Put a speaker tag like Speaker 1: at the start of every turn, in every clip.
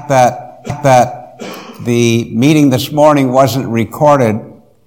Speaker 1: fact that the meeting this morning wasn't recorded,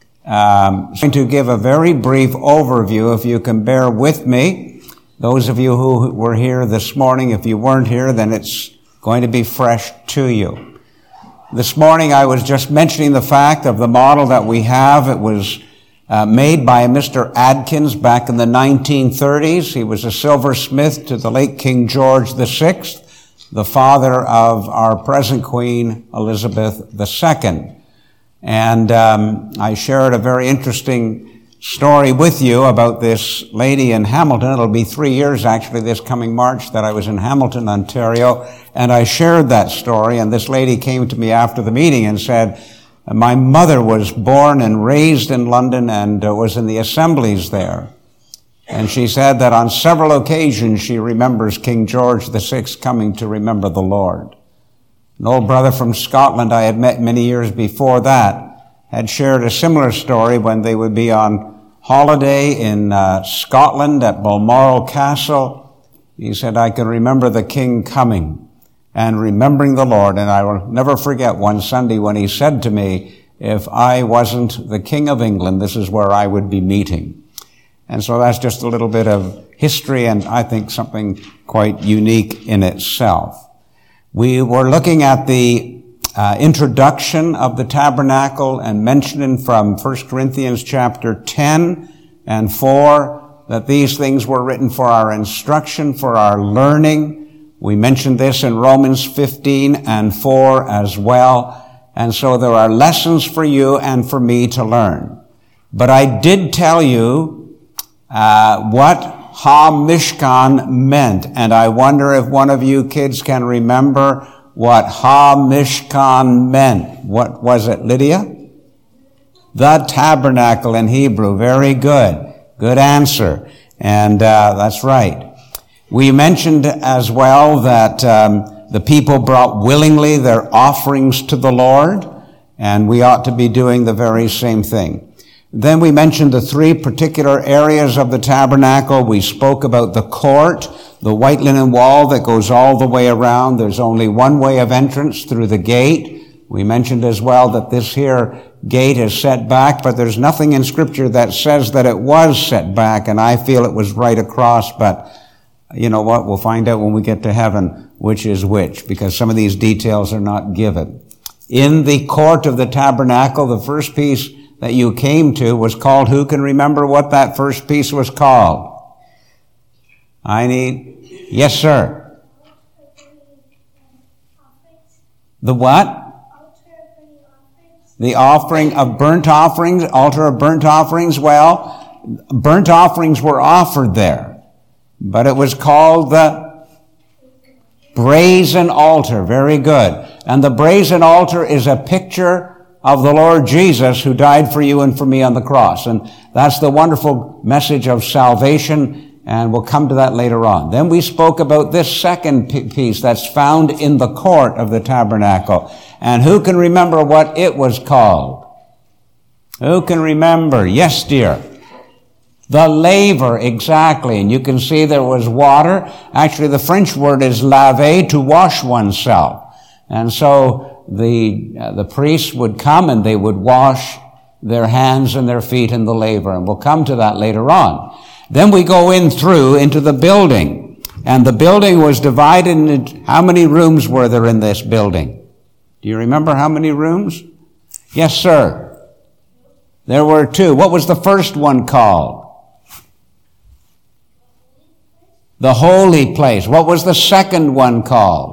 Speaker 1: I'm going to give a very brief overview, if you can bear with me. Those of you who were here this morning, if you weren't here, then it's going to be fresh to you. This morning I was just mentioning the fact of the model that we have. It was made by Mr. Adkins back in the 1930s. He was a silversmith to the late King George VI, the father of our present Queen Elizabeth II. And I shared a very interesting story with you about this lady in Hamilton. It'll be 3 years actually this coming March that I was in Hamilton, Ontario, and I shared that story. And this lady came to me after the meeting and said, my mother was born and raised in London and was in the assemblies there. And she said that on several occasions she remembers King George VI coming to remember the Lord. An old brother from Scotland I had met many years before that had shared a similar story when they would be on holiday in Scotland at Balmoral Castle. He said, I can remember the king coming and remembering the Lord. And I will never forget one Sunday when he said to me, if I wasn't the King of England, this is where I would be meeting. And so that's just a little bit of history, and I think something quite unique in itself. We were looking at the introduction of the tabernacle and mentioning from 1 Corinthians chapter 10 and 4 that these things were written for our instruction, for our learning. We mentioned this in Romans 15 and 4 as well. And so there are lessons for you and for me to learn. But I did tell you what Ha-Mishkan meant, and I wonder if one of you kids can remember what Ha-Mishkan meant. What was it, Lydia? The tabernacle in Hebrew. Very good. Good answer. And that's right. We mentioned as well that the people brought willingly their offerings to the Lord, and we ought to be doing the very same thing. Then we mentioned the three particular areas of the tabernacle. We spoke about the court, the white linen wall that goes all the way around. There's only one way of entrance, through the gate. We mentioned as well that this here gate is set back, but there's nothing in Scripture that says that it was set back, and I feel it was right across, but you know what? We'll find out when we get to heaven which is which, because some of these details are not given. In the court of the tabernacle, the first piece that you came to was called, who can remember what that first piece was called? Yes, sir. The what? The offering of burnt offerings, altar of burnt offerings. Well, burnt offerings were offered there, but it was called the brazen altar. Very good. And the brazen altar is a picture of the Lord Jesus who died for you and for me on the cross. And that's the wonderful message of salvation, and we'll come to that later on. Then we spoke about this second piece that's found in the court of the tabernacle. And who can remember what it was called? Who can remember? Yes, dear. The laver, exactly. And you can see there was water. Actually, the French word is laver, to wash oneself. And so the priests would come and they would wash their hands and their feet in the laver. And we'll come to that later on. Then we go into the building. And the building was divided into, how many rooms were there in this building? Do you remember how many rooms? Yes, sir. There were two. What was the first one called? The holy place. What was the second one called?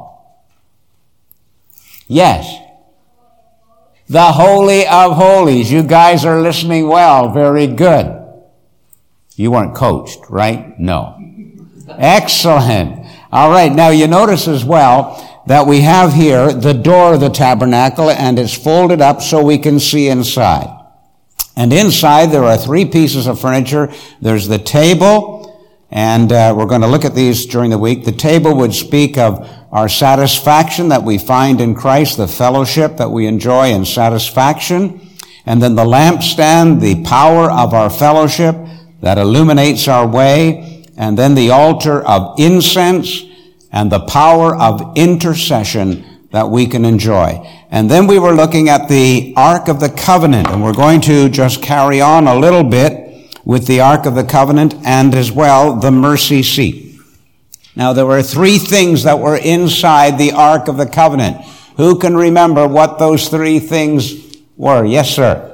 Speaker 1: Yes. The Holy of Holies. You guys are listening well. Very good. You weren't coached, right? No. Excellent. All right. Now you notice as well that we have here the door of the tabernacle, and it's folded up so we can see inside. And inside there are three pieces of furniture. There's the table, and we're going to look at these during the week. The table would speak of our satisfaction that we find in Christ, the fellowship that we enjoy in satisfaction. And then the lampstand, the power of our fellowship that illuminates our way. And then the altar of incense and the power of intercession that we can enjoy. And then we were looking at the Ark of the Covenant, and we're going to just carry on a little bit with the Ark of the Covenant and as well the mercy seat. Now there were 3 things that were inside the Ark of the Covenant. Who can remember what those 3 things were? Yes, sir.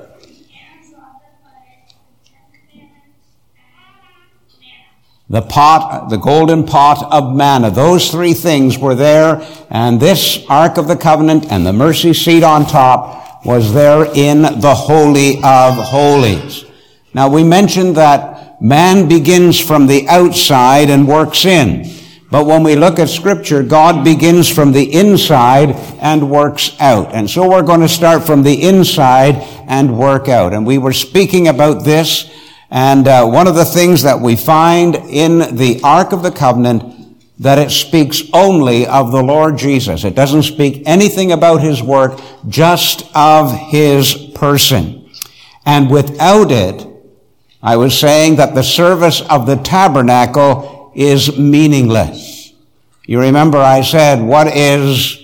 Speaker 1: The golden pot of manna. Those 3 things were there, and this Ark of the Covenant and the mercy seat on top was there in the Holy of Holies. Now we mentioned that man begins from the outside and works in. But when we look at Scripture, God begins from the inside and works out. And so we're going to start from the inside and work out. And we were speaking about this. And one of the things that we find in the Ark of the Covenant, that it speaks only of the Lord Jesus. It doesn't speak anything about his work, just of his person. And without it, I was saying that the service of the tabernacle is meaningless. You remember I said, what is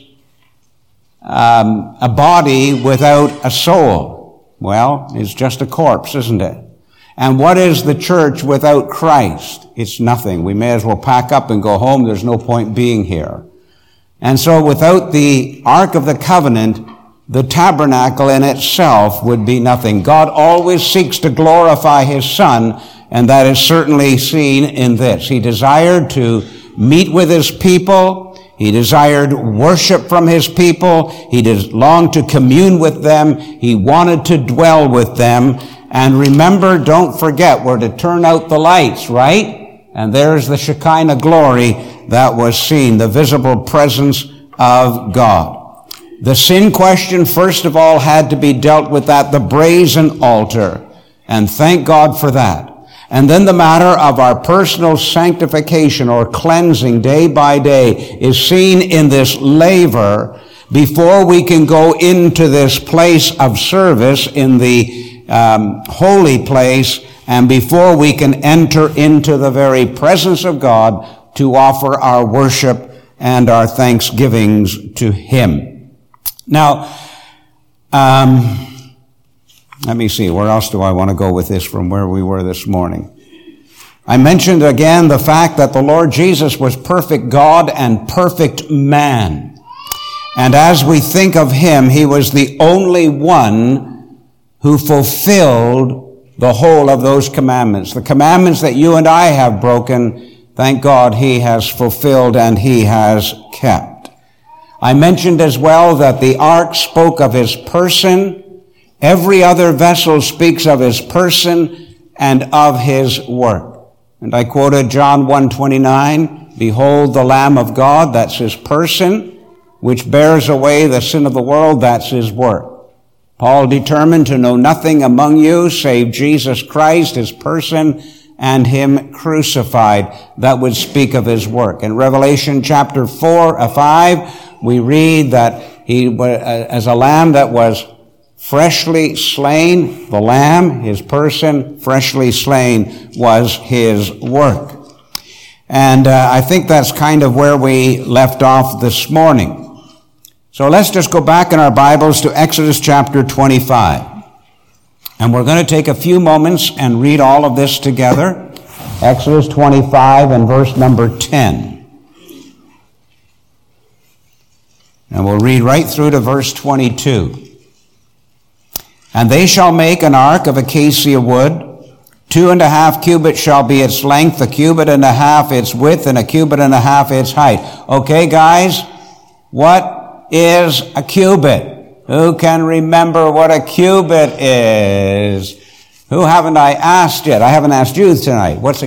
Speaker 1: a body without a soul? Well, it's just a corpse, isn't it? And what is the church without Christ? It's nothing. We may as well pack up and go home. There's no point being here. And so without the Ark of the Covenant, the tabernacle in itself would be nothing. God always seeks to glorify his Son, and that is certainly seen in this. He desired to meet with his people. He desired worship from his people. He longed to commune with them. He wanted to dwell with them. And remember, don't forget, we're to turn out the lights, right? And there's the Shekinah glory that was seen, the visible presence of God. The sin question, first of all, had to be dealt with at the brazen altar. And thank God for that. And then the matter of our personal sanctification or cleansing day by day is seen in this laver before we can go into this place of service in the holy place, and before we can enter into the very presence of God to offer our worship and our thanksgivings to him. Now, let me see, where else do I want to go with this from where we were this morning? I mentioned again the fact that the Lord Jesus was perfect God and perfect man. And as we think of him, he was the only one who fulfilled the whole of those commandments. The commandments that you and I have broken, thank God he has fulfilled and he has kept. I mentioned as well that the ark spoke of his person. Every other vessel speaks of his person and of his work. And I quoted John 1:29, behold the Lamb of God, that's his person, which bears away the sin of the world, that's his work. Paul determined to know nothing among you save Jesus Christ, his person, and him crucified. That would speak of his work. In Revelation chapter 5, we read that he was as a lamb that was freshly slain. The lamb, his person, freshly slain, was his work. And I think that's kind of where we left off this morning. So let's just go back in our Bibles to Exodus chapter 25. And we're going to take a few moments and read all of this together. Exodus 25 and verse number 10. And we'll read right through to verse 22. And they shall make an ark of acacia wood. 2.5 cubits shall be its length, 1.5 cubits its width, and 1.5 cubits its height. Okay, guys? What is a cubit? Who can remember what a cubit is? Who haven't I asked yet? I haven't asked you tonight. What's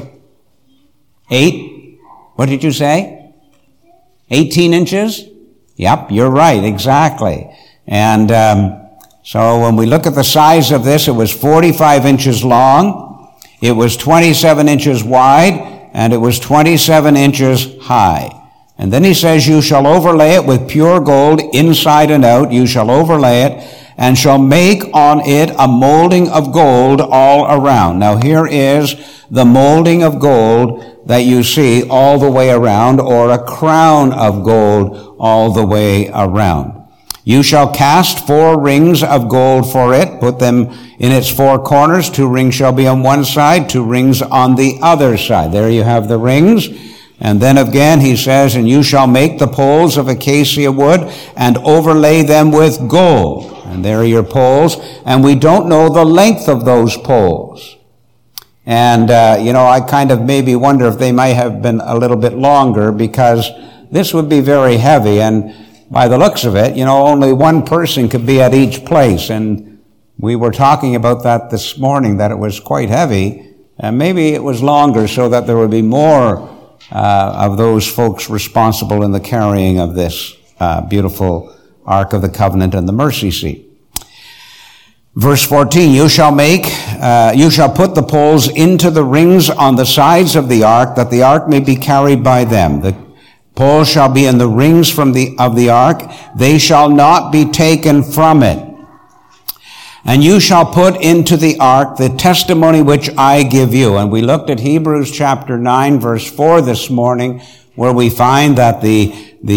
Speaker 1: 8? What did you say? 18 inches? Yep, you're right, exactly. And so when we look at the size of this, it was 45 inches long, it was 27 inches wide, and it was 27 inches high. And then he says, you shall overlay it with pure gold inside and out. You shall overlay it. and shall make on it a molding of gold all around. Now here is the molding of gold that you see all the way around, or a crown of gold all the way around. You shall cast 4 rings of gold for it, put them in its 4 corners. 2 rings shall be on one side, 2 rings on the other side. There you have the rings. And then again he says, and you shall make the poles of acacia wood and overlay them with gold. And there are your poles. And we don't know the length of those poles. And, I kind of maybe wonder if they might have been a little bit longer, because this would be very heavy. And by the looks of it, only one person could be at each place. And we were talking about that this morning, that it was quite heavy. And maybe it was longer so that there would be more of those folks responsible in the carrying of this beautiful Ark of the Covenant and the mercy seat. Verse 14, you shall put the poles into the rings on the sides of the ark, that the ark may be carried by them. The poles shall be in the rings of the ark. They shall not be taken from it. And you shall put into the ark the testimony which I give you. And we looked at Hebrews chapter 9, verse 4 this morning, where we find that the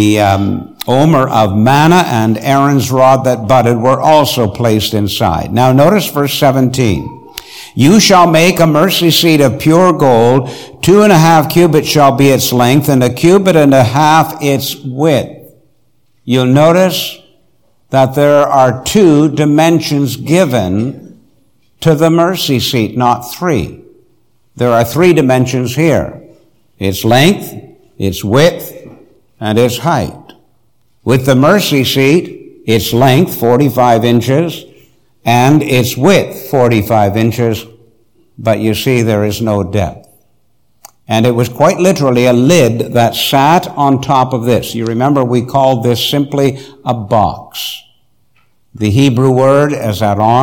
Speaker 1: omer of manna and Aaron's rod that budded were also placed inside. Now notice verse 17. You shall make a mercy seat of pure gold. 2.5 cubits shall be its length, and 1.5 cubits its width. You'll notice that there are 2 dimensions given to the mercy seat, not 3. There are 3 dimensions here. Its length, its width, and its height. With the mercy seat, its length, 45 inches, and its width, 45 inches, but you see there is no depth. And it was quite literally a lid that sat on top of this. You remember we called this simply a box. The Hebrew word is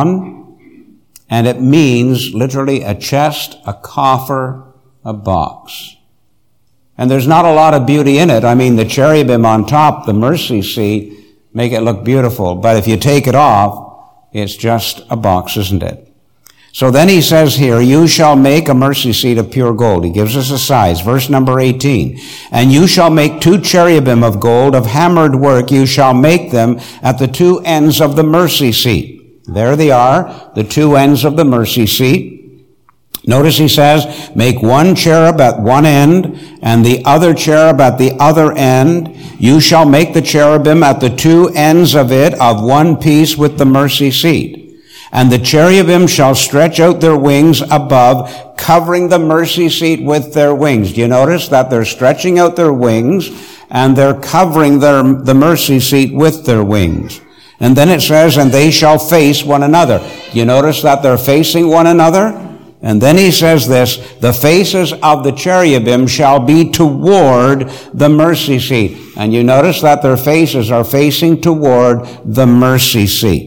Speaker 1: aron, and it means literally a chest, a coffer, a box. And there's not a lot of beauty in it. I mean, the cherubim on top, the mercy seat, make it look beautiful. But if you take it off, it's just a box, isn't it? So then he says here, you shall make a mercy seat of pure gold. He gives us a size. Verse number 18. And you shall make 2 cherubim of gold of hammered work. You shall make them at the 2 ends of the mercy seat. There they are, the 2 ends of the mercy seat. Notice he says, make 1 cherub at one end and the other cherub at the other end. You shall make the cherubim at the 2 ends of it of one piece with the mercy seat. And the cherubim shall stretch out their wings above, covering the mercy seat with their wings. Do you notice that they're stretching out their wings and they're covering the mercy seat with their wings? And then it says, and they shall face one another. Do you notice that they're facing one another? And then he says this, the faces of the cherubim shall be toward the mercy seat. And you notice that their faces are facing toward the mercy seat.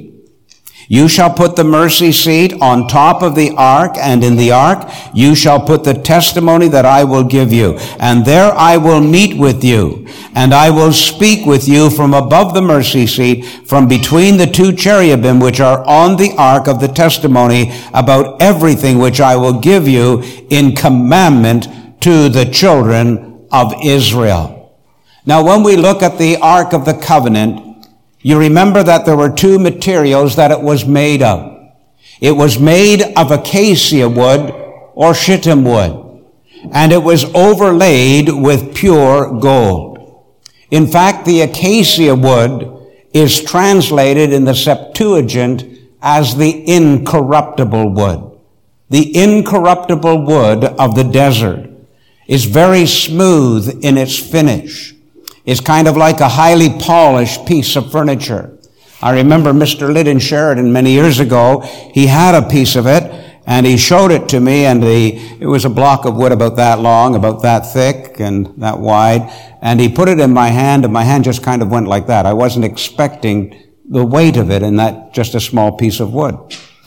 Speaker 1: You shall put the mercy seat on top of the ark, and in the ark you shall put the testimony that I will give you. And there I will meet with you, and I will speak with you from above the mercy seat, from between the 2 cherubim which are on the ark of the testimony, about everything which I will give you in commandment to the children of Israel. Now when we look at the Ark of the Covenant, you remember that there were 2 materials that it was made of. It was made of acacia wood or shittim wood, and it was overlaid with pure gold. In fact, the acacia wood is translated in the Septuagint as the incorruptible wood. The incorruptible wood of the desert is very smooth in its finish. It's kind of like a highly polished piece of furniture. I remember Mr. Liddon Sheridan many years ago, he had a piece of it, and he showed it to me, and it was a block of wood about that long, about that thick, and that wide, and he put it in my hand, and my hand just kind of went like that. I wasn't expecting the weight of it in that just a small piece of wood.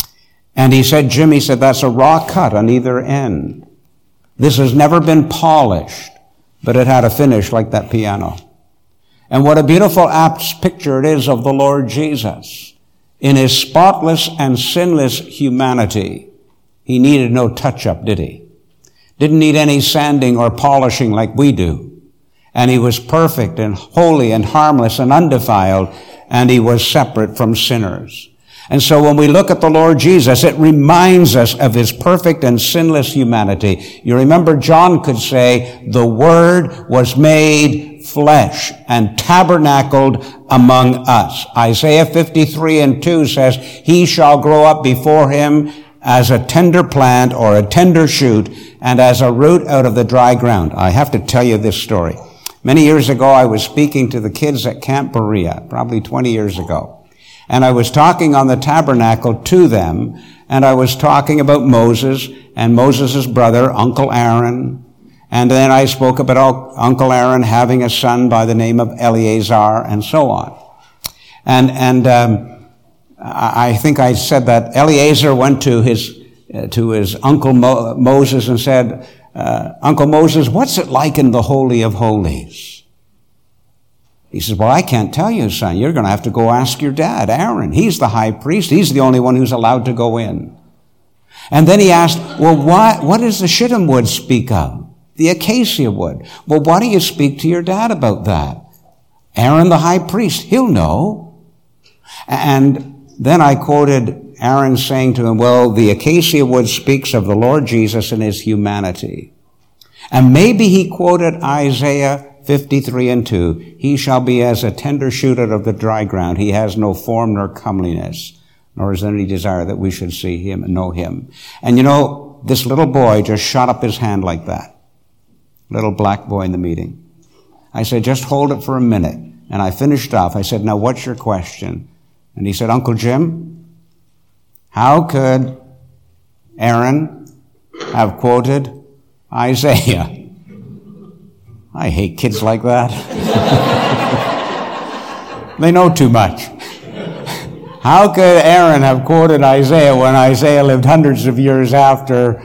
Speaker 1: And he said, Jim, he said, that's a raw cut on either end. This has never been polished, but it had a finish like that piano. And what a beautiful apt picture it is of the Lord Jesus. In his spotless and sinless humanity, he needed no touch-up, did he? Didn't need any sanding or polishing like we do. And he was perfect and holy and harmless and undefiled, and he was separate from sinners. And so when we look at the Lord Jesus, it reminds us of his perfect and sinless humanity. You remember John could say, the Word was made flesh and tabernacled among us. Isaiah 53:2 says, he shall grow up before him as a tender plant or a tender shoot and as a root out of the dry ground. I have to tell you this story. Many years ago, I was speaking to the kids at Camp Berea, probably 20 years ago. And I was talking on the tabernacle to them, and I was talking about Moses and Moses' brother, Uncle Aaron. And then I spoke about Uncle Aaron having a son by the name of Eleazar, and so on. And I think I said that Eleazar went to his Uncle Moses and said, Uncle Moses, what's it like in the Holy of Holies? He says, well, I can't tell you, son. You're going to have to go ask your dad, Aaron. He's the high priest. He's the only one who's allowed to go in. And then he asked, well, what does the shittim wood speak of? The acacia wood. Well, why don't you speak to your dad about that? Aaron, the high priest, he'll know. And then I quoted Aaron saying to him, well, the acacia wood speaks of the Lord Jesus and his humanity. And maybe he quoted Isaiah 53:2. He shall be as a tender shoot out of the dry ground. He has no form nor comeliness, nor is there any desire that we should see him and know him. And you know, this little boy just shot up his hand like that. Little black boy in the meeting. I said, just hold it for a minute. And I finished off. I said, now what's your question? And he said, Uncle Jim, how could Aaron have quoted Isaiah? I hate kids like that. They know too much. How could Aaron have quoted Isaiah when Isaiah lived hundreds of years after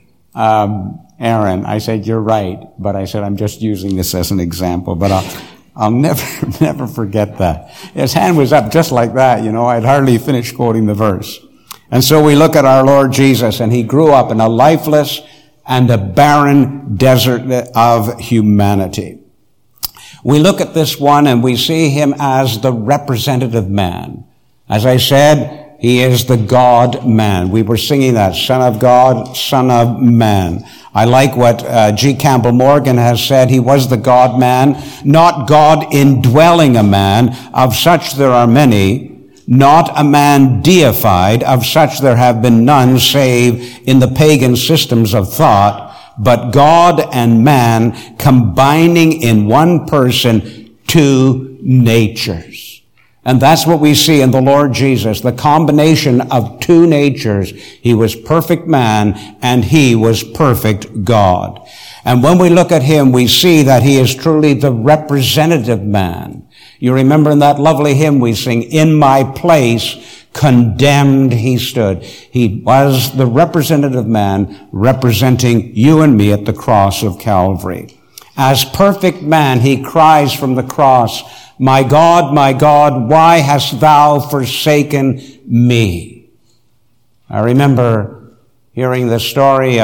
Speaker 1: Aaron? I said, you're right. But I said, I'm just using this as an example. But I'll never forget that. His hand was up just like that, you know. I'd hardly finished quoting the verse. And so we look at our Lord Jesus, and he grew up in a lifeless and a barren desert of humanity. We look at this one and we see him as the representative man. As I said, he is the God-man. We were singing that, Son of God, Son of Man. I like what G. Campbell Morgan has said. He was the God-man, not God indwelling a man. Of such there are many. Not a man deified, of such there have been none save in the pagan systems of thought, but God and man combining in one person two natures. And that's what we see in the Lord Jesus, the combination of two natures. He was perfect man and he was perfect God. And when we look at him, we see that he is truly the representative man. You remember in that lovely hymn we sing, in my place, condemned he stood. He was the representative man representing you and me at the cross of Calvary. As perfect man, he cries from the cross, my God, why hast thou forsaken me? I remember hearing the story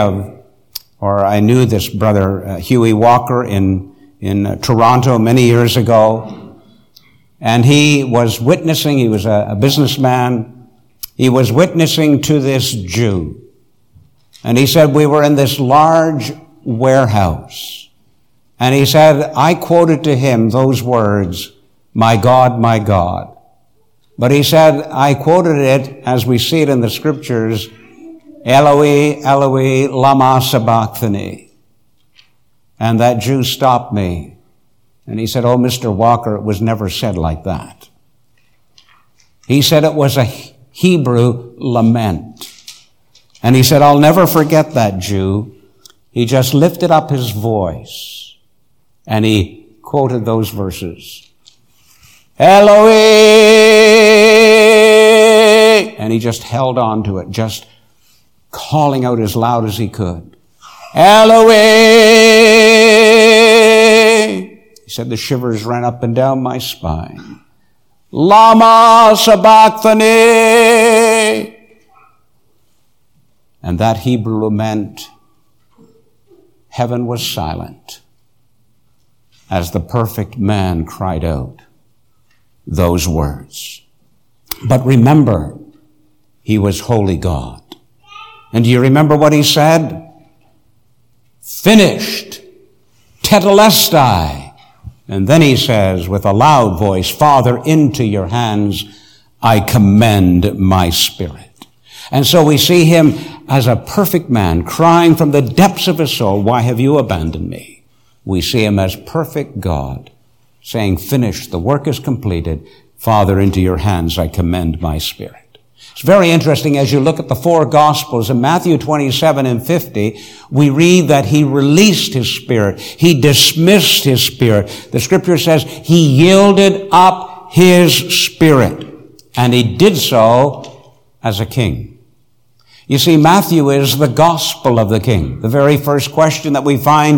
Speaker 1: I knew this brother, Huey Walker in Toronto many years ago. And he was witnessing, he was a businessman, he was witnessing to this Jew. And he said, we were in this large warehouse. And he said, I quoted to him those words, my God. But he said, I quoted it as we see it in the scriptures, Eloi, Eloi, lama sabachthani. And that Jew stopped me. And he said, oh, Mr. Walker, it was never said like that. He said it was a Hebrew lament. And he said, I'll never forget that Jew. He just lifted up his voice and he quoted those verses. Eloi! And he just held on to it, just calling out as loud as he could. Eloi! He said, the shivers ran up and down my spine. Lama sabachthani. And that Hebrew meant heaven was silent as the perfect man cried out those words. But remember, he was holy God. And do you remember what he said? Finished. Tetelestai. And then he says with a loud voice, Father, into your hands I commend my spirit. And so we see him as a perfect man crying from the depths of his soul, why have you abandoned me? We see him as perfect God saying, finished, the work is completed. Father, into your hands I commend my spirit. It's very interesting as you look at the four Gospels. In Matthew 27 and 50, we read that he released his spirit. He dismissed his spirit. The scripture says he yielded up his spirit. And he did so as a king. You see, Matthew is the gospel of the king. The very first question that we find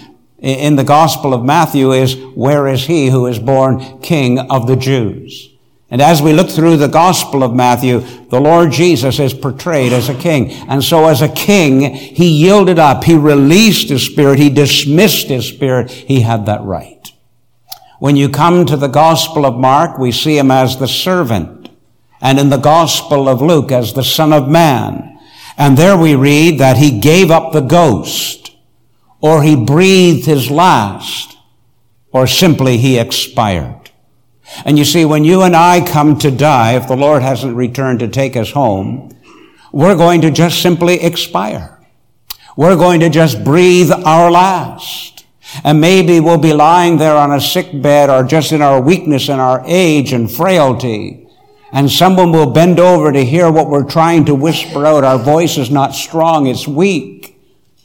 Speaker 1: in the Gospel of Matthew is, where is he who is born King of the Jews? And as we look through the Gospel of Matthew, the Lord Jesus is portrayed as a king. And so as a king, he yielded up, he released his spirit, he dismissed his spirit, he had that right. When you come to the Gospel of Mark, we see him as the servant. And in the Gospel of Luke as the Son of Man. And there we read that he gave up the ghost, or he breathed his last, or simply he expired. And you see, when you and I come to die, if the Lord hasn't returned to take us home, we're going to just simply expire. We're going to just breathe our last. And maybe we'll be lying there on a sick bed or just in our weakness and our age and frailty. And someone will bend over to hear what we're trying to whisper out. Our voice is not strong, it's weak.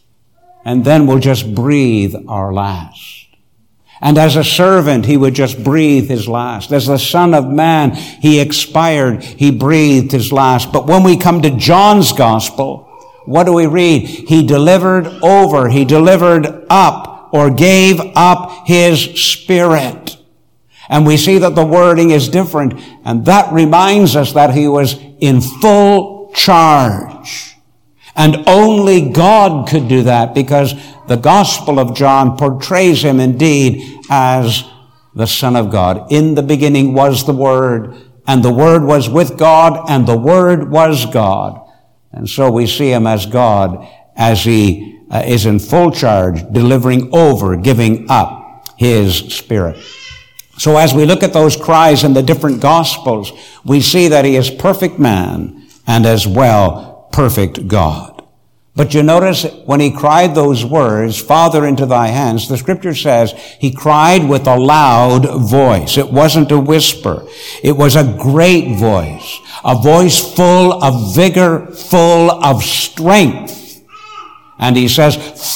Speaker 1: And then we'll just breathe our last. And as a servant, he would just breathe his last. As the Son of Man, he expired, he breathed his last. But when we come to John's Gospel, what do we read? He delivered over, he delivered up, or gave up his spirit. And we see that the wording is different, and that reminds us that he was in full charge. And only God could do that, because the Gospel of John portrays him indeed as the Son of God. In the beginning was the Word, and the Word was with God, and the Word was God. And so we see him as God, as he is in full charge, delivering over, giving up his spirit. So as we look at those cries in the different Gospels, we see that he is perfect man and as well perfect God. But you notice when he cried those words, Father, into thy hands, the scripture says he cried with a loud voice. It wasn't a whisper. It was a great voice, a voice full of vigor, full of strength. And he says,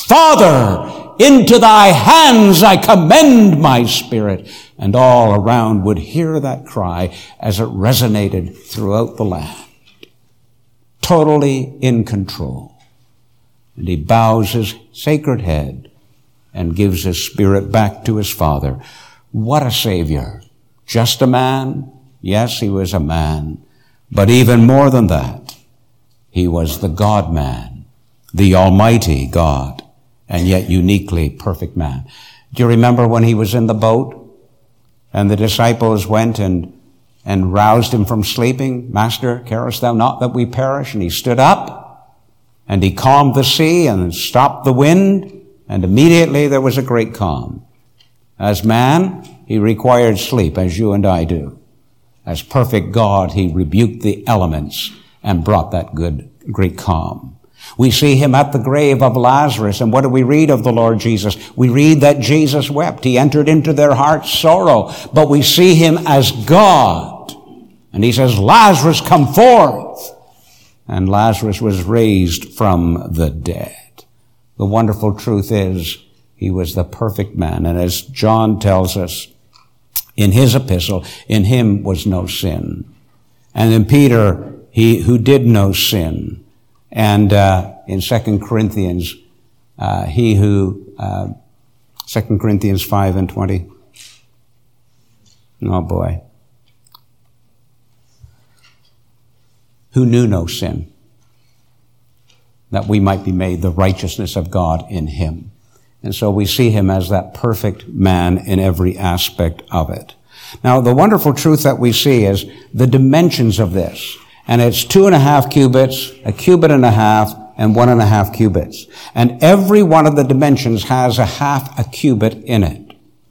Speaker 1: Father, into thy hands I commend my spirit. And all around would hear that cry as it resonated throughout the land. Totally in control. And he bows his sacred head and gives his spirit back to his Father. What a Savior. Just a man? Yes, he was a man. But even more than that, he was the God-man, the Almighty God, and yet uniquely perfect man. Do you remember when he was in the boat and the disciples went and roused him from sleeping? Master, carest thou not that we perish? And he stood up. And he calmed the sea and stopped the wind, and immediately there was a great calm. As man, he required sleep, as you and I do. As perfect God, he rebuked the elements and brought that great calm. We see him at the grave of Lazarus, and what do we read of the Lord Jesus? We read that Jesus wept. He entered into their heart's sorrow, but we see him as God. And he says, Lazarus, come forth. And Lazarus was raised from the dead. The wonderful truth is, he was the perfect man. And as John tells us in his epistle, in him was no sin. And in Peter, he who did no sin. And in 2 Corinthians, 2 Corinthians 5 and 20. Oh boy. who knew no sin, that we might be made the righteousness of God in him. And so we see him as that perfect man in every aspect of it. Now, the wonderful truth that we see is the dimensions of this. And it's 2.5 cubits, 1.5 cubits, and 1.5 cubits. And every one of the dimensions has 0.5 cubit in it.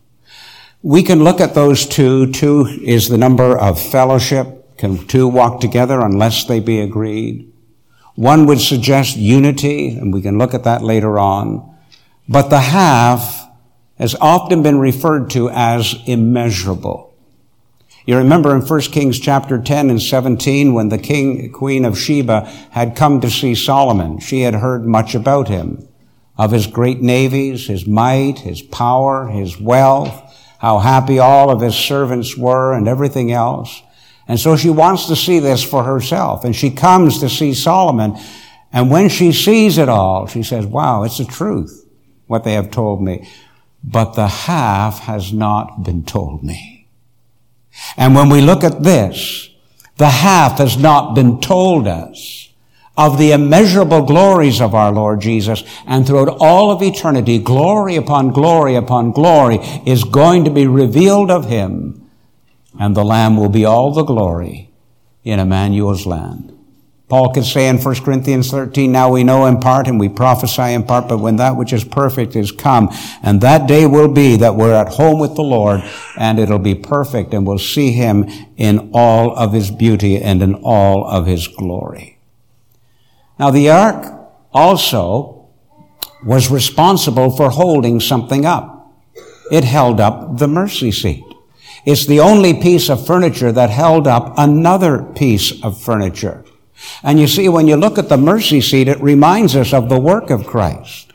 Speaker 1: We can look at those two. 2 is the number of fellowship. Can 2 walk together unless they be agreed? 1 would suggest unity, and we can look at that later on. But the half has often been referred to as immeasurable. You remember in 1 Kings chapter 10 and 17 when the Queen of Sheba had come to see Solomon. She had heard much about him, of his great navies, his might, his power, his wealth, how happy all of his servants were and everything else. And so she wants to see this for herself. And she comes to see Solomon. And when she sees it all, she says, wow, it's the truth, what they have told me. But the half has not been told me. And when we look at this, the half has not been told us of the immeasurable glories of our Lord Jesus. And throughout all of eternity, glory upon glory upon glory is going to be revealed of him. And the Lamb will be all the glory in Emmanuel's land. Paul could say in 1 Corinthians 13, now we know in part and we prophesy in part, but when that which is perfect is come, and that day will be that we're at home with the Lord, and it'll be perfect, and we'll see him in all of his beauty and in all of his glory. Now the ark also was responsible for holding something up. It held up the mercy seat. It's the only piece of furniture that held up another piece of furniture. And you see, when you look at the mercy seat, it reminds us of the work of Christ.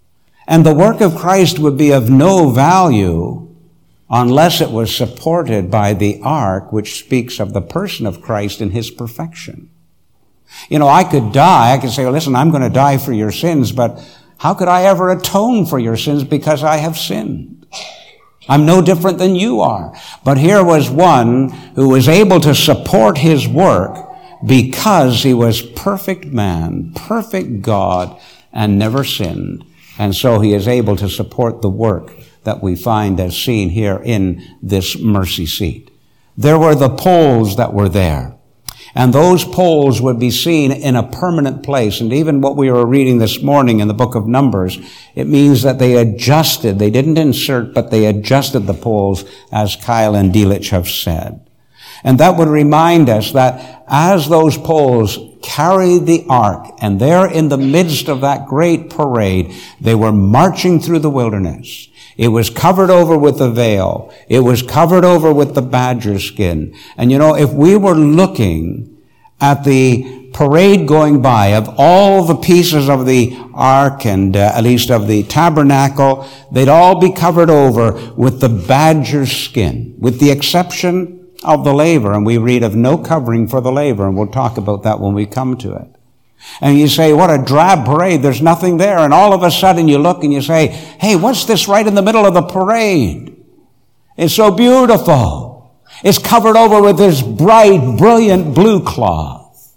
Speaker 1: And the work of Christ would be of no value unless it was supported by the ark, which speaks of the person of Christ in his perfection. You know, I could die. I could say, well, listen, I'm going to die for your sins, but how could I ever atone for your sins because I have sinned? I'm no different than you are. But here was one who was able to support his work because he was perfect man, perfect God, and never sinned. And so he is able to support the work that we find as seen here in this mercy seat. There were the poles that were there. And those poles would be seen in a permanent place. And even what we were reading this morning in the book of Numbers, it means that they adjusted. They didn't insert, but they adjusted the poles, as Kyle and Delitzsch have said. And that would remind us that as those poles carried the ark, and there in the midst of that great parade, they were marching through the wilderness. It was covered over with a veil. It was covered over with the badger skin. And you know, if we were looking at the parade going by of all the pieces of the ark and at least of the tabernacle, they'd all be covered over with the badger skin, with the exception of the laver, and we read of no covering for the laver, and we'll talk about that when we come to it. And you say, what a drab parade, there's nothing there, and all of a sudden you look and you say, hey, what's this right in the middle of the parade? It's so beautiful. It's covered over with this bright, brilliant blue cloth.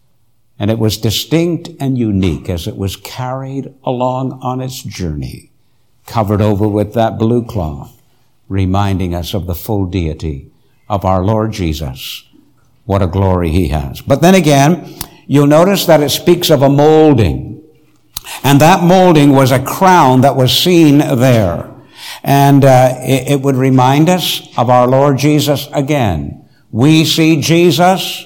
Speaker 1: And it was distinct and unique as it was carried along on its journey, covered over with that blue cloth, reminding us of the full deity of our Lord Jesus. What a glory he has. But then again, you'll notice that it speaks of a molding. And that molding was a crown that was seen there. And it would remind us of our Lord Jesus again. We see Jesus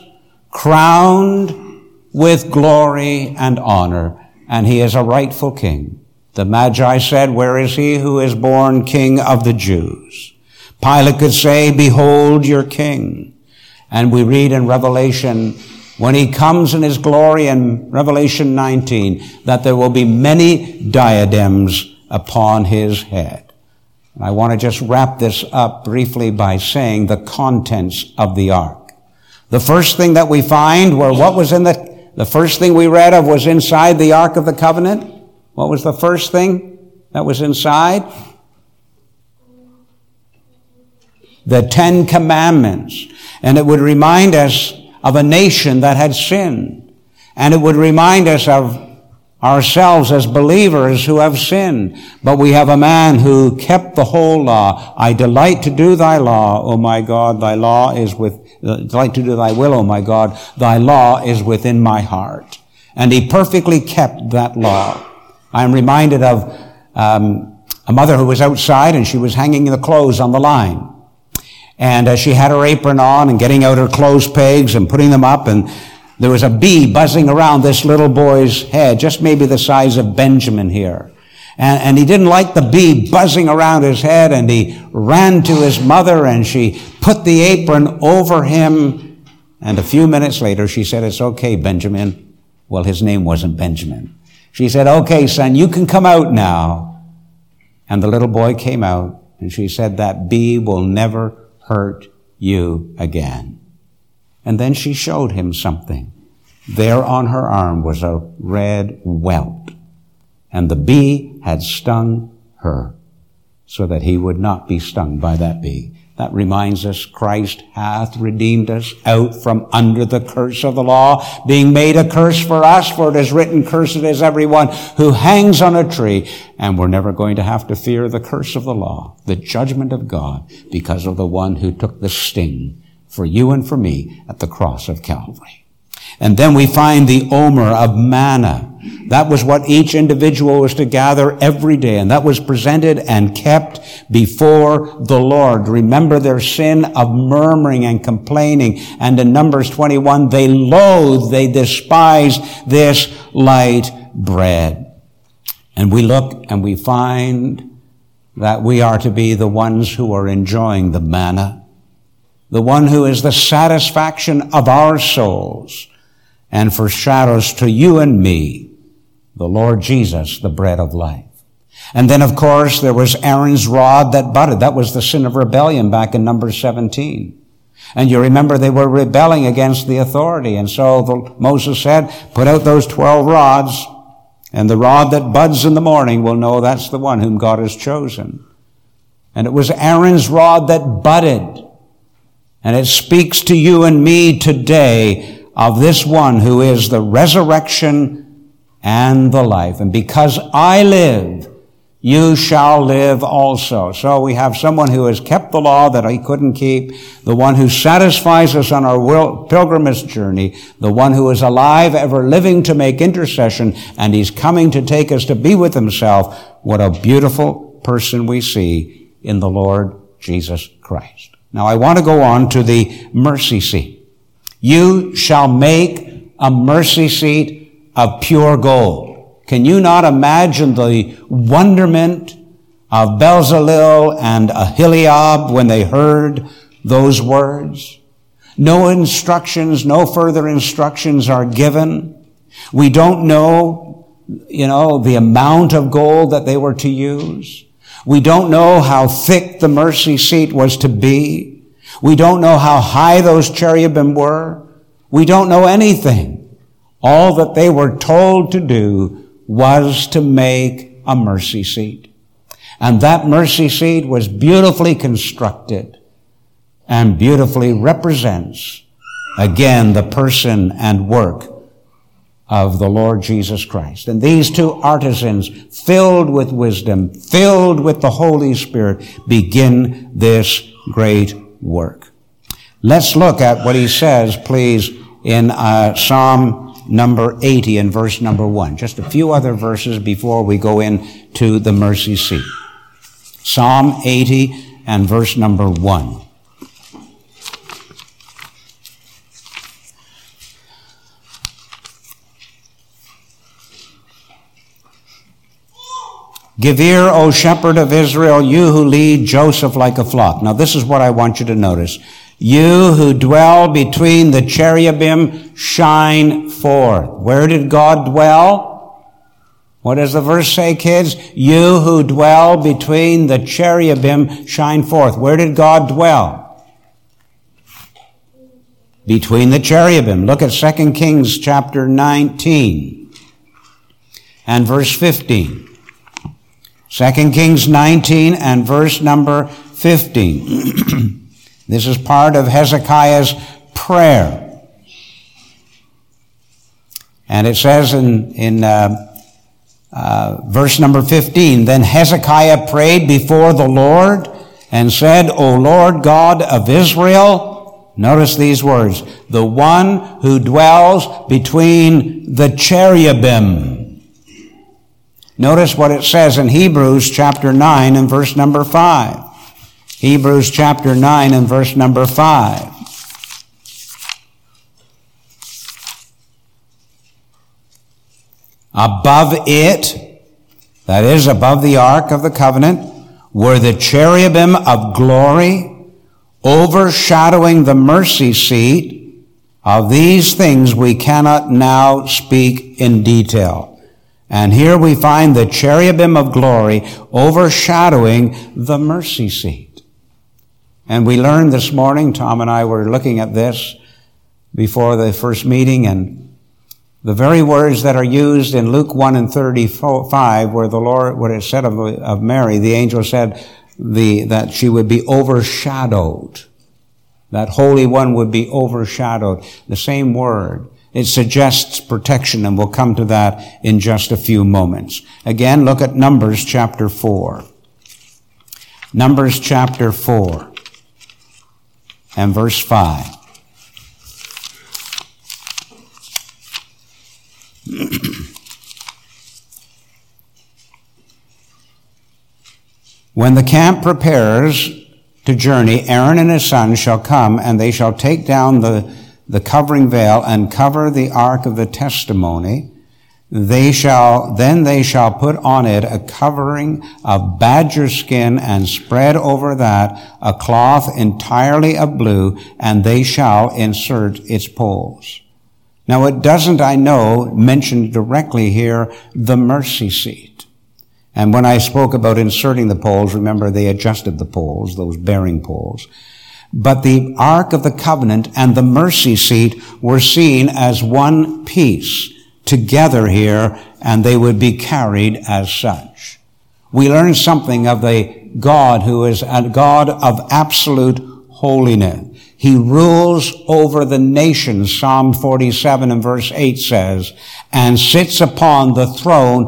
Speaker 1: crowned with glory and honor, and he is a rightful king. The Magi said, where is he who is born King of the Jews? Pilate could say, behold your king. And we read in Revelation, when he comes in his glory in Revelation 19, that there will be many diadems upon his head. I want to just wrap this up briefly by saying the contents of the ark. The first thing that we find were what was in the first thing we read of was inside the Ark of the Covenant. What was the first thing that was inside? The 10 Commandments. And it would remind us of a nation that had sinned. And it would remind us of ourselves as believers who have sinned. But we have a man who kept the whole law. I delight to do thy law, O my God. Thy law is delight to do thy will, O my God. Thy law is within my heart. And he perfectly kept that law. I am reminded of a mother who was outside and she was hanging the clothes on the line. And she had her apron on and getting out her clothes pegs and putting them up, and there was a bee buzzing around this little boy's head, just maybe the size of Benjamin here. And he didn't like the bee buzzing around his head, and he ran to his mother and she put the apron over him. And a few minutes later she said, "It's okay, Benjamin." Well, his name wasn't Benjamin. She said, "Okay, son, you can come out now." And the little boy came out, and she said, "That bee will never hurt you again." And then she showed him something. There on her arm was a red welt, and the bee had stung her so that he would not be stung by that bee. That reminds us, Christ hath redeemed us out from under the curse of the law, being made a curse for us, for it is written, "Cursed is everyone who hangs on a tree." And we're never going to have to fear the curse of the law, the judgment of God, because of the one who took the sting for you and for me at the cross of Calvary. And then we find the omer of manna. That was what each individual was to gather every day, and that was presented and kept before the Lord. Remember their sin of murmuring and complaining. And in Numbers 21, they loathed, they despised this light bread. And we look and we find that we are to be the ones who are enjoying the manna, the one who is the satisfaction of our souls, and foreshadows to you and me the Lord Jesus, the bread of life. And then, of course, there was Aaron's rod that budded. That was the sin of rebellion back in Numbers 17. And you remember they were rebelling against the authority. And so Moses said, "Put out those 12 rods, and the rod that buds in the morning will know that's the one whom God has chosen." And it was Aaron's rod that budded. And it speaks to you and me today of this one who is the resurrection and the life. And because I live, you shall live also. So we have someone who has kept the law that he couldn't keep, the one who satisfies us on our pilgrimage journey, the one who is alive, ever living to make intercession, and he's coming to take us to be with himself. What a beautiful person we see in the Lord Jesus Christ. Now I want to go on to the mercy seat. You shall make a mercy seat of pure gold. Can you not imagine the wonderment of Bezalel and Aholiab when they heard those words? No instructions, no further instructions are given. We don't know, the amount of gold that they were to use. We don't know how thick the mercy seat was to be. We don't know how high those cherubim were. We don't know anything. All that they were told to do was to make a mercy seat. And that mercy seat was beautifully constructed and beautifully represents, again, the person and work of the Lord Jesus Christ. And these two artisans, filled with wisdom, filled with the Holy Spirit, begin this great work. Let's look at what he says, please, in Psalm number 80 and verse number 1. Just a few other verses before we go into the mercy seat. Psalm 80 and verse number 1. Give ear, O shepherd of Israel, you who lead Joseph like a flock. Now this is what I want you to notice. You who dwell between the cherubim, shine forth. Where did God dwell? What does the verse say, kids? You who dwell between the cherubim, shine forth. Where did God dwell? Between the cherubim. Look at 2 Kings chapter 19 and verse 15. 2 Kings 19 and verse number 15. This is part of Hezekiah's prayer. And it says in verse number 15, Then Hezekiah prayed before the Lord and said, O Lord God of Israel, notice these words, the one who dwells between the cherubim. Notice what it says in Hebrews chapter 9 and verse number 5. Hebrews chapter 9 and verse number 5. Above it, that is, above the ark of the covenant, were the cherubim of glory, overshadowing the mercy seat. Of these things we cannot now speak in detail. And here we find the cherubim of glory overshadowing the mercy seat. And we learned this morning, Tom and I were looking at this before the first meeting, and the very words that are used in Luke 1 and 35, where the Lord, what it said of Mary, the angel said that she would be overshadowed. That Holy One would be overshadowed. The same word. It suggests protection, and we'll come to that in just a few moments. Again, look at Numbers chapter 4. Numbers chapter 4 and verse 5. When the camp prepares to journey, Aaron and his sons shall come, and they shall take down the covering veil and cover the ark of the testimony. Then they shall put on it a covering of badger skin and spread over that a cloth entirely of blue, and they shall insert its poles. Now it doesn't, I know, mention directly here the mercy seat. And when I spoke about inserting the poles, remember they adjusted the poles, those bearing poles. But the Ark of the Covenant and the mercy seat were seen as one piece together here, and they would be carried as such. We learn something of the God who is a God of absolute holiness. He rules over the nations, Psalm 47 and verse 8 says, and sits upon the throne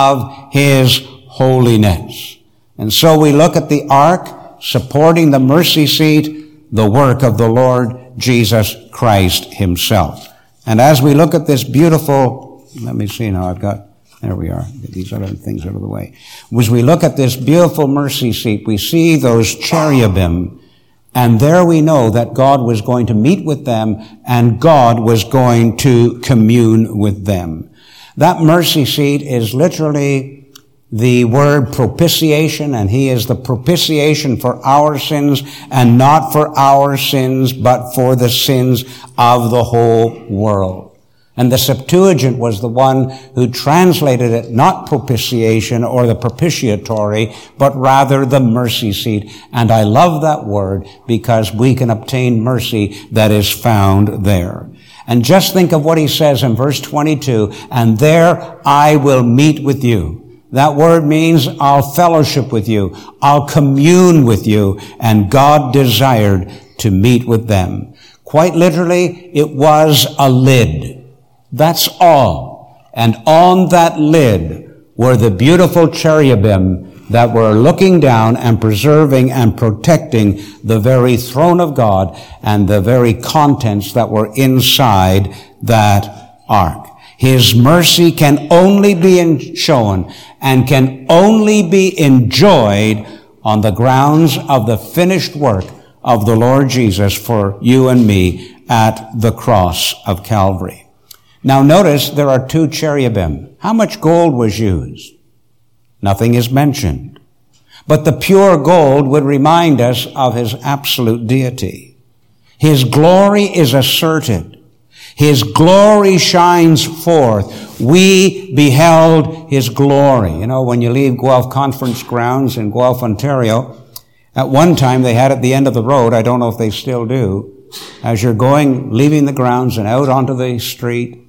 Speaker 1: of his holiness. And so we look at the ark supporting the mercy seat, the work of the Lord Jesus Christ himself. And as we look at this beautiful, let me see now, there we are. These other things out of the way. As we look at this beautiful mercy seat, we see those cherubim. And there we know that God was going to meet with them and God was going to commune with them. That mercy seat is literally the word propitiation, and he is the propitiation for our sins, and not for our sins, but for the sins of the whole world. And the Septuagint was the one who translated it not propitiation or the propitiatory, but rather the mercy seat. And I love that word because we can obtain mercy that is found there. And just think of what he says in verse 22, and there I will meet with you. That word means I'll fellowship with you. I'll commune with you. And God desired to meet with them. Quite literally, it was a lid. That's all. And on that lid were the beautiful cherubim that were looking down and preserving and protecting the very throne of God and the very contents that were inside that ark. His mercy can only be shown and can only be enjoyed on the grounds of the finished work of the Lord Jesus for you and me at the cross of Calvary. Now notice there are two cherubim. How much gold was used? Nothing is mentioned. But the pure gold would remind us of his absolute deity. His glory is asserted. His glory shines forth. We beheld his glory. You know, when you leave Guelph Conference Grounds in Guelph, Ontario, at one time they had at the end of the road, I don't know if they still do, as you're leaving the grounds and out onto the street,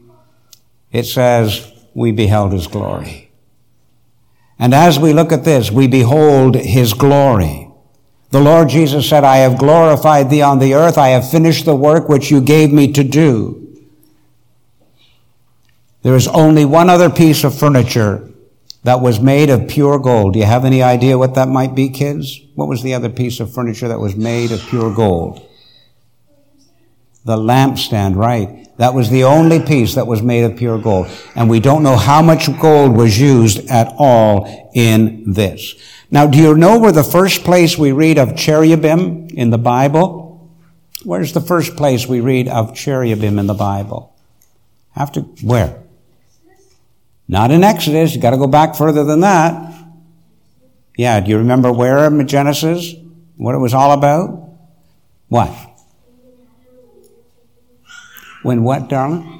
Speaker 1: it says, we beheld his glory. And as we look at this, we behold his glory. The Lord Jesus said, I have glorified thee on the earth. I have finished the work which you gave me to do. There is only one other piece of furniture that was made of pure gold. Do you have any idea what that might be, kids? What was the other piece of furniture that was made of pure gold? The lampstand, right. That was the only piece that was made of pure gold. And we don't know how much gold was used at all in this. Now, do you know where the first place we read of cherubim in the Bible? Where's the first place we read of cherubim in the Bible? Where? Not in Exodus. You got to go back further than that. Yeah, do you remember where in Genesis? What it was all about? What? When what, darling?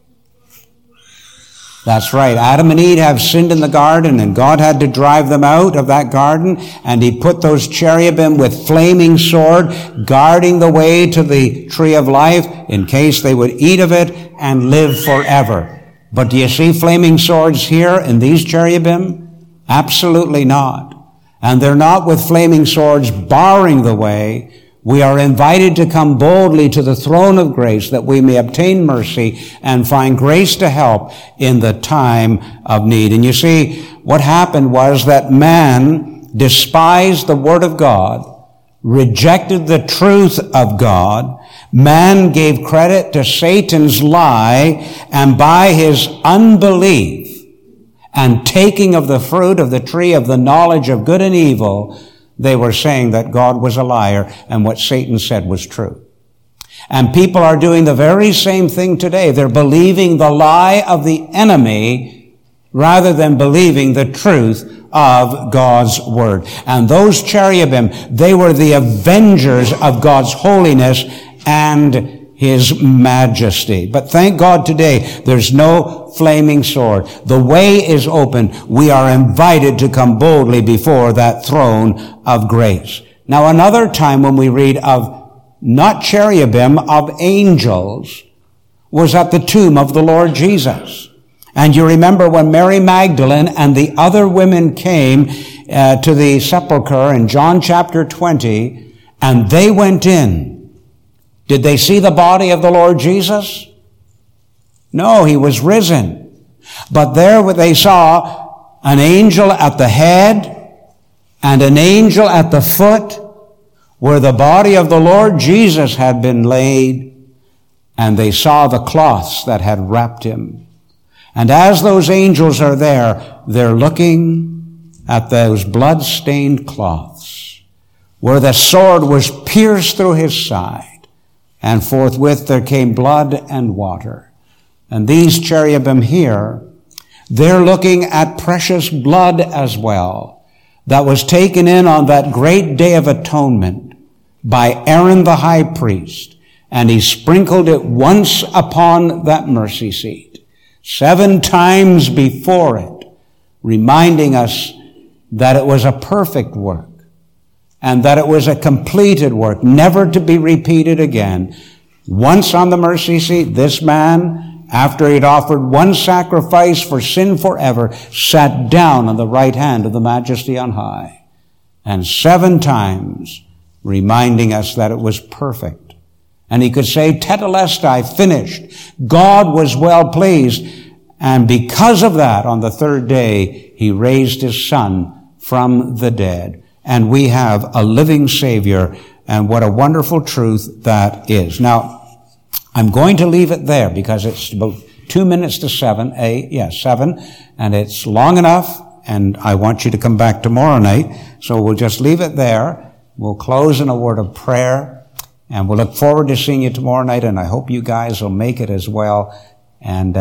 Speaker 1: That's right. Adam and Eve have sinned in the garden, and God had to drive them out of that garden, and he put those cherubim with flaming sword guarding the way to the tree of life in case they would eat of it and live forever. But do you see flaming swords here in these cherubim? Absolutely not. And they're not with flaming swords barring the way. We are invited to come boldly to the throne of grace that we may obtain mercy and find grace to help in the time of need. And you see, what happened was that man despised the Word of God, rejected the truth of God. Man gave credit to Satan's lie, and by his unbelief and taking of the fruit of the tree of the knowledge of good and evil, they were saying that God was a liar and what Satan said was true. And people are doing the very same thing today. They're believing the lie of the enemy rather than believing the truth of God's Word. And those cherubim, they were the avengers of God's holiness and His majesty. But thank God today, there's no flaming sword. The way is open. We are invited to come boldly before that throne of grace. Now, another time when we read of not cherubim, of angels, was at the tomb of the Lord Jesus. And you remember when Mary Magdalene and the other women came to the sepulchre in John chapter 20, and they went in. Did they see the body of the Lord Jesus? No, he was risen. But there they saw an angel at the head and an angel at the foot where the body of the Lord Jesus had been laid, and they saw the cloths that had wrapped him. And as those angels are there, they're looking at those blood-stained cloths where the sword was pierced through his side. And forthwith there came blood and water. And these cherubim here, they're looking at precious blood as well that was taken in on that great day of atonement by Aaron the high priest. And he sprinkled it once upon that mercy seat, 7 times before it, reminding us that it was a perfect work. And that it was a completed work, never to be repeated again. Once on the mercy seat, this man, after he'd offered one sacrifice for sin forever, sat down on the right hand of the Majesty on high. And 7 times reminding us that it was perfect. And he could say, Tetelestai, finished. God was well pleased. And because of that, on the 3rd day, he raised his Son from the dead. And we have a living Savior, and what a wonderful truth that is. Now, I'm going to leave it there because it's about 2 minutes to 7, 7, and it's long enough, and I want you to come back tomorrow night, so we'll just leave it there. We'll close in a word of prayer, and we'll look forward to seeing you tomorrow night, and I hope you guys will make it as well. And,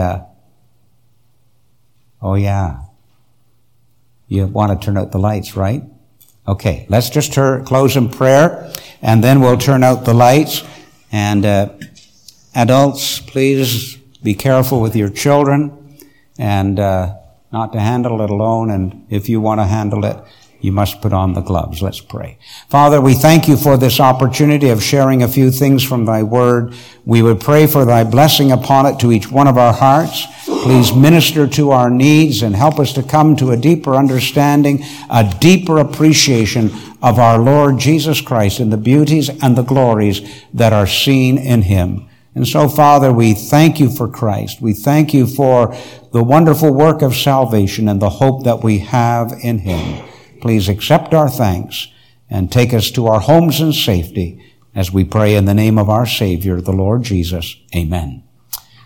Speaker 1: you want to turn out the lights, right? Okay, let's just close in prayer, and then we'll turn out the lights. And adults, please be careful with your children, and not to handle it alone. And if you want to handle it, you must put on the gloves. Let's pray. Father, we thank you for this opportunity of sharing a few things from thy word. We would pray for thy blessing upon it to each one of our hearts. Please minister to our needs and help us to come to a deeper understanding, a deeper appreciation of our Lord Jesus Christ and the beauties and the glories that are seen in him. And so, Father, we thank you for Christ. We thank you for the wonderful work of salvation and the hope that we have in him. Please accept our thanks and take us to our homes in safety as we pray in the name of our Savior, the Lord Jesus. Amen.